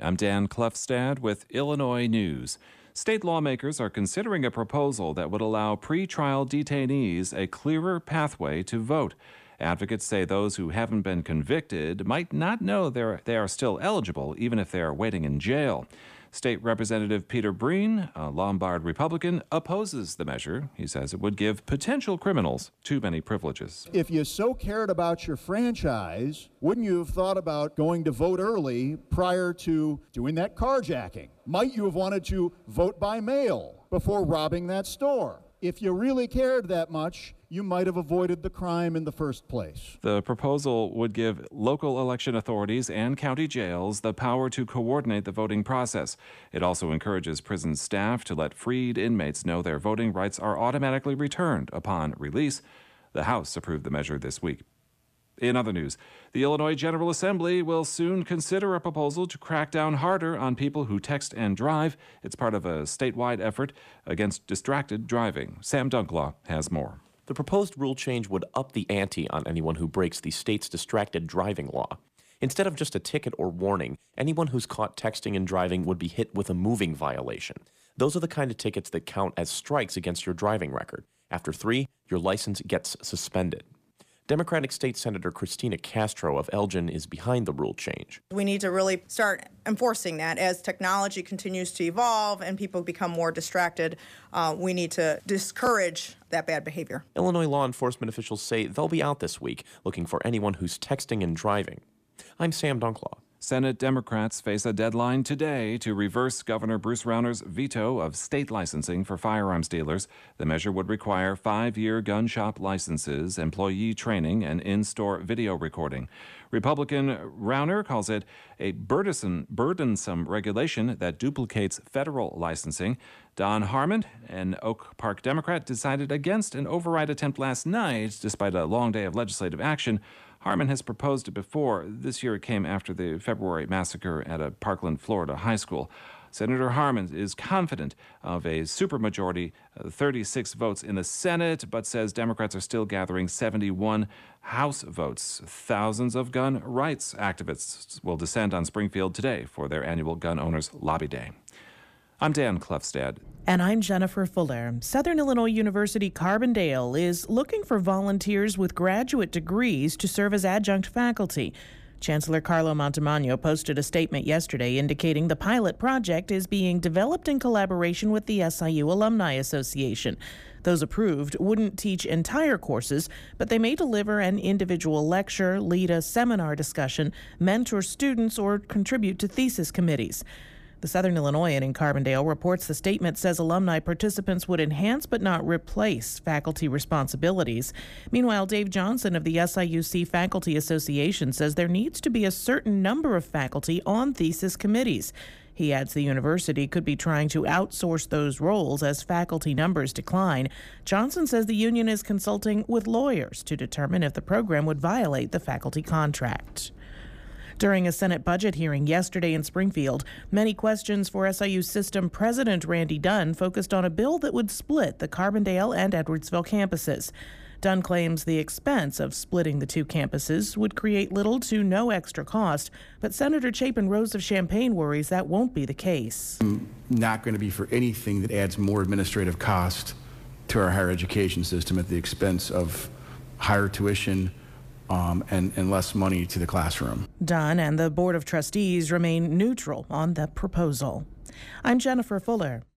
I'm Dan Klefstad with Illinois News. State lawmakers are considering a proposal that would allow pretrial detainees a clearer pathway to vote. Advocates say those who haven't been convicted might not know they are still eligible, even if they are waiting in jail. State Representative Peter Breen, a Lombard Republican, opposes the measure. He says it would give potential criminals too many privileges. If you so cared about your franchise, wouldn't you have thought about going to vote early prior to doing that carjacking? Might you have wanted to vote by mail before robbing that store? If you really cared that much, you might have avoided the crime in the first place. The proposal would give local election authorities and county jails the power to coordinate the voting process. It also encourages prison staff to let freed inmates know their voting rights are automatically returned upon release. The House approved the measure this week. In other news, the Illinois General Assembly will soon consider a proposal to crack down harder on people who text and drive. It's part of a statewide effort against distracted driving. Sam Dunklaw has more. The proposed rule change would up the ante on anyone who breaks the state's distracted driving law. Instead of just a ticket or warning, anyone who's caught texting and driving would be hit with a moving violation. Those are the kind of tickets that count as strikes against your driving record. After 3, your license gets suspended. Democratic State Senator Christina Castro of Elgin is behind the rule change. We need to really start enforcing that as technology continues to evolve and people become more distracted. We need to discourage that bad behavior. Illinois law enforcement officials say they'll be out this week looking for anyone who's texting and driving. I'm Sam Dunklaw. Senate Democrats face a deadline today to reverse Governor Bruce Rauner's veto of state licensing for firearms dealers. The measure would require 5-year gun shop licenses, employee training, and in-store video recording. Republican Rauner calls it a burdensome regulation that duplicates federal licensing. Don Harmon, an Oak Park Democrat, decided against an override attempt last night, despite a long day of legislative action. Harmon has proposed it before. This year it came after the February massacre at a Parkland, Florida high school. Senator Harmon is confident of a supermajority, 36 votes in the Senate, but says Democrats are still gathering 71 House votes. Thousands of gun rights activists will descend on Springfield today for their annual Gun Owners Lobby Day. I'm Dan Klefstad. And I'm Jennifer Fuller. Southern Illinois University Carbondale is looking for volunteers with graduate degrees to serve as adjunct faculty. Chancellor Carlo Montemagno posted a statement yesterday indicating the pilot project is being developed in collaboration with the SIU Alumni Association. Those approved wouldn't teach entire courses, but they may deliver an individual lecture, lead a seminar discussion, mentor students, or contribute to thesis committees. The Southern Illinoisan in Carbondale reports the statement says alumni participants would enhance but not replace faculty responsibilities. Meanwhile, Dave Johnson of the SIUC Faculty Association says there needs to be a certain number of faculty on thesis committees. He adds the university could be trying to outsource those roles as faculty numbers decline. Johnson says the union is consulting with lawyers to determine if the program would violate the faculty contract. During a Senate budget hearing yesterday in Springfield, many questions for SIU System President Randy Dunn focused on a bill that would split the Carbondale and Edwardsville campuses. Dunn claims the expense of splitting the two campuses would create little to no extra cost, but Senator Chapin Rose of Champaign worries that won't be the case. I'm not going to be for anything that adds more administrative cost to our higher education system at the expense of higher tuition, and less money to the classroom. Dunn and the Board of Trustees remain neutral on the proposal. I'm Jennifer Fuller.